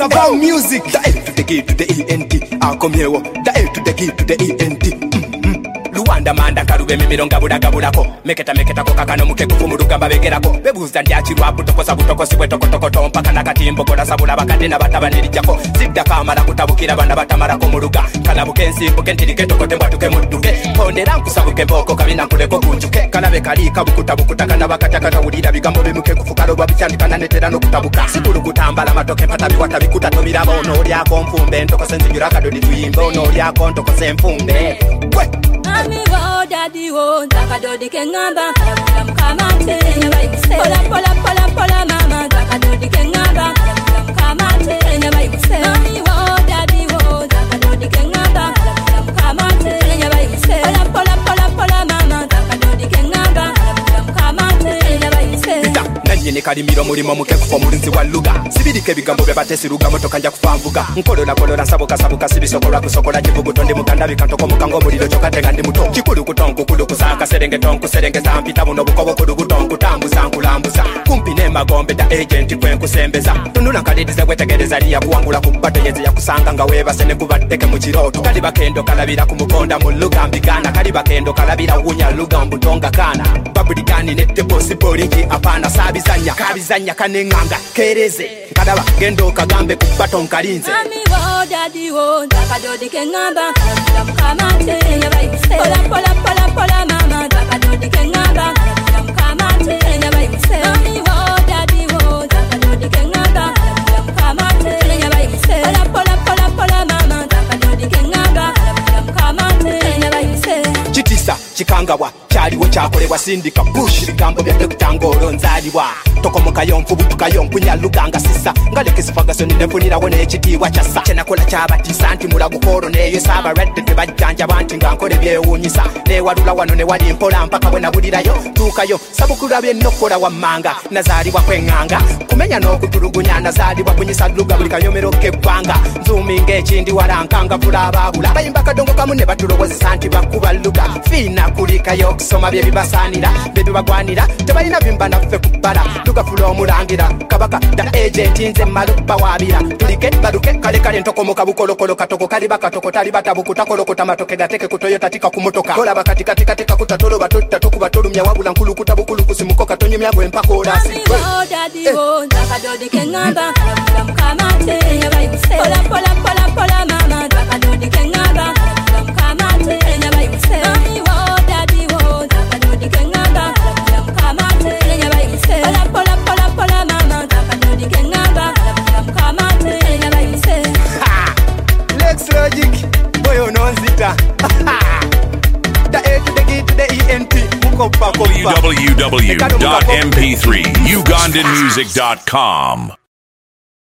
about music. The A to the G to the E-N-T. Akomyewo. The A to the G to the E-N-T. Luanda manda karube mimironga budagabulako. Meketa kokakano mukeku fumurugamba begerako. Bebuza ndiachirwa butoko siwe toko mpaka nakatimbo kola sabula bakadena batabaniricako. Zidda kamara kutabukira banda batamarako muruga. Kalabukensi bukentirike tokote mbatuke muduke. Pondera nkusabuke mboko kabina nkuleko kunjuke. Kalabe kalika bukuta kana bakatakata ulira bigambo bimuke kufukalo babichandikana netera no kutabuka. Sikulu kutambala matoke patabi watabikuta tobiraba ono lyako mfumbe ntoko senzigira kadodi tuyimba ono lyako ntoko semfumbe. Mami wo daddy wo ndakadodi kengamba kala mukamate nyabayise pola mama ndakadodi kengamba kala mukamate nyabayise mami wo daddy wo ndakadodi kengamba kala mukamate nyabayise pola mama ndakadodi kengamba kala mukamate nyabayise nanyene kalimiro mulimo mukekufa mulinzi wa luga sibirike bigambo byabatesi luga motoka nja kufambuga nkolola sabuka sibisokola kusokola kivuguto ndi mukanda bikantoko mukango muliro chokatenga ndi muto kikulu kutonku kulu kusaka serengesa mpita buno bukobo kulu kutonku tambuza nkulambuza kumpi ne magombe da agent kwenkusembeza tunula nkadedize kwetegereza liya kuwangula kubato yeze ya kusanga nga webase ne kubatteke mu kiroto kali bakendo kalabira ku mukonda mu luga mbigana kali bakendo kalabira wunya luga mbutonga kana babuligani ne possible ngi apana kabizanya kanenganga kereze kadaba gendo kagambe kubato nkalinze mami wo daddy wo ndakadodi kengamba kala mukamate nyabayise pola mama ndakadodi kengamba kala mukamate nyabayise mami wo daddy wo ndakadodi kengamba kala mukamate nyabayise pola mama ndakadodi kengamba kala mukamate nyabayise chitisa chikangawa chaliwo chakolebwa sindika push bigambo bya dokutangolo nzaliwa tokomoka yonfu butukayonfu nyaluganga sisa ngalekisifagasoni nefunira wone ekitiibwa kyasa kyenakola kyabatisa nti mulagukoro neyo saba redde tebajjanja banti nga nkole byewuunyisa newalula wano newali mpola mpaka bwe nabulirayo tuukayo sabukula byennokola wammanga nazaalibwa kweŋŋanga kumenya n'okutulugunya nazaalibwa kunyisa luga buli kayomero k'eggwanga nzuuminga ekindi walankanga vulabaabula bayimba kadongo kamu ne batulowozesa nti bakuba luga fiina kulikayo okusoma bye bibasaanira bye bibagwanira tebalina bimba naffe kubbala lugafula omulangira kabaka da agent nze maluba wabira tulike baluke kale ntokomoka bukolokolo katoko kali bakatoko tali batabukuta kolokota matoke gateke kutoyota tika kumotoka kola bakati katika kutatolo batotta tokuba tolumya wabula nkulu kutabukulu kusimuko katonye myagwe mpako olasi daddy wo ndakadodi kengamba kala mukamate nyabayise pola mama ndakadodi kengamba kala mukamate nyabayise mami wo daddy wo ndakadodi kengamba kala mukamate nyabayise pola mama ndakadodi kengamba kala mukamate nyabayise Lex Logic boyo nonzita the A to the G to the E-N-T www.mp3ugandanmusic.com